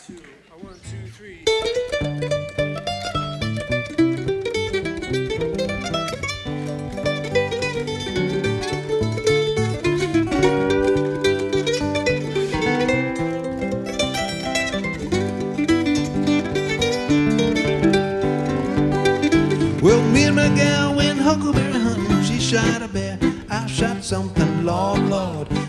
One, two, three. Well, me and my gal went huckleberry hunting. She shot a bear, I shot something, Lord, Lord.